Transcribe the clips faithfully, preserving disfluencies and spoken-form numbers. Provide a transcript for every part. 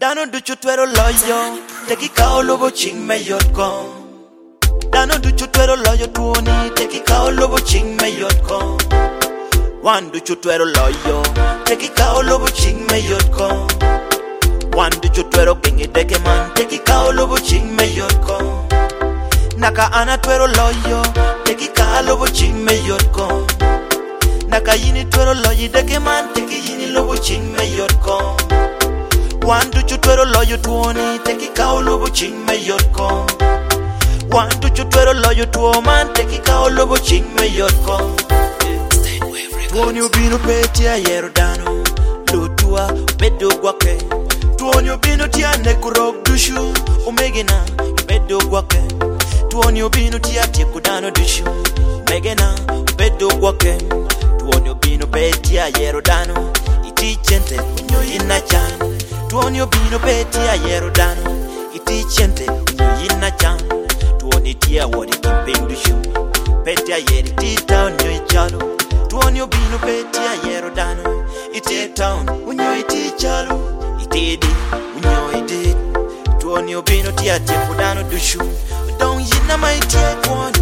Dano duchu twero loyo, teki kao lobo ching me yot ko. Dano duchu twero loyo tuoni, teki kao lobo ching me yot ko. One duchu twero loyo, teki kao lobo ching me yot ko. One duchu twero gengi deke man, teki kao lobo ching me yot ko. Naka ana twero loyo, teki kao lobo ching me yot ko. Naka yini twero loyi deke man, teki yini lobo ching me yot ko. One duchu twero loyo tuoni, teki kao lobo ching me yot ko. One duchu twero loyo tuo man, teki kao lobo ching me yot ko. Tuoni ubino peti a yero dano, lutua bedo guake. Tuoni ubino tia nekurok dushu, umegena bedo guake. Tuoni ubino tia tieku dano dushu, umegena bedo guake. Tuoni ubino peti a yero dano, iti chente unyo inachan. Tuoni ubino peti a yero dano, iti chente unyo inachan. Tuoni tia wadi kimping dushu, peti a yeri tita unyo ichalo. Tuoni ubino peti a yero dano, iti town unyo iti chalo. Iti di unyo iti. Tuoni ubino tia tieku dano dushu, don't yina mai tie kwani.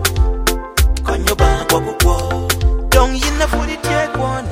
Konyo bangwa kukwo, don't yina fudi tie kwani.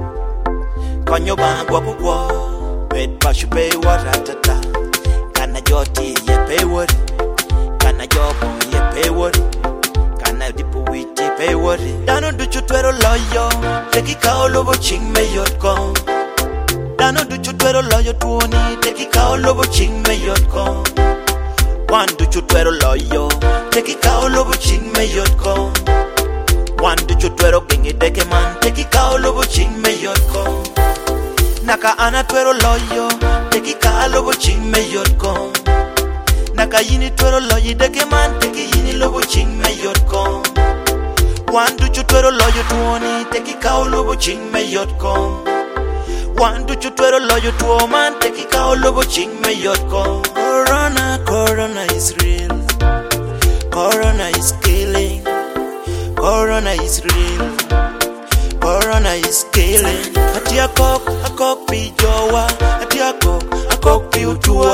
Konyo bangwa kukwo. Bed pashu pay waratata. Kana joti ye pay what? Kana jopo ye pay what? Kana dipu witi pay what? Dano duchu twero loyo, teki kao lobo ching me yot ko. Dano duchu twero loyo tuoni, teki kao lobo ching me yot ko. One duchu twero loyo, teki kao lobo ching me yot ko. One duchu twero gengi deke man, teki kao lobo ching me yot ko. Naka ana twero loyo, teki kao lobo ching me yot ko. Naka yini twero loyi deke man, teki yini lobo ching me yot ko. One duchu twero loyo tuoni, teki kao lobo ching me yot ko. One duchu twero loyo tuo man, teki kao lobo ching me yot ko. Corona, corona is real. Corona is killing. Corona is real. Corona is killing. Ati akok, akok pi jowa. Ati akok, akok pi utua.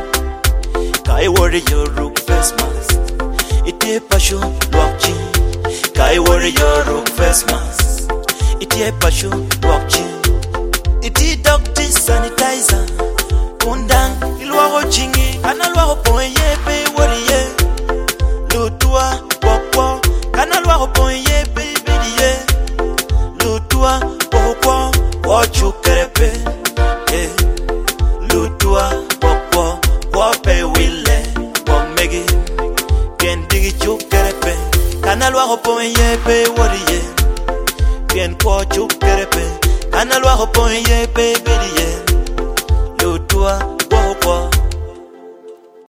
Kai worry your rook face mask. Iti pashu wakchi. Kai worry your rook face mask. Iti pashu wakchi. Iti doctor sanitizer. Kundang ilwaho chingi. Kana lwaho ponye pe worry ye. Lutua wakwa. Kana lwaho ponye pe bediye. Lutua wakwa. Wachu kerepe. Eh. Lutua wakwa. Wape wile. Wamegi. Bien digi chukerepe. Kana lwaho ponye pe worry ye. Bien kwa chukerepe. Kana lwaho ponye pe bediye. Lutua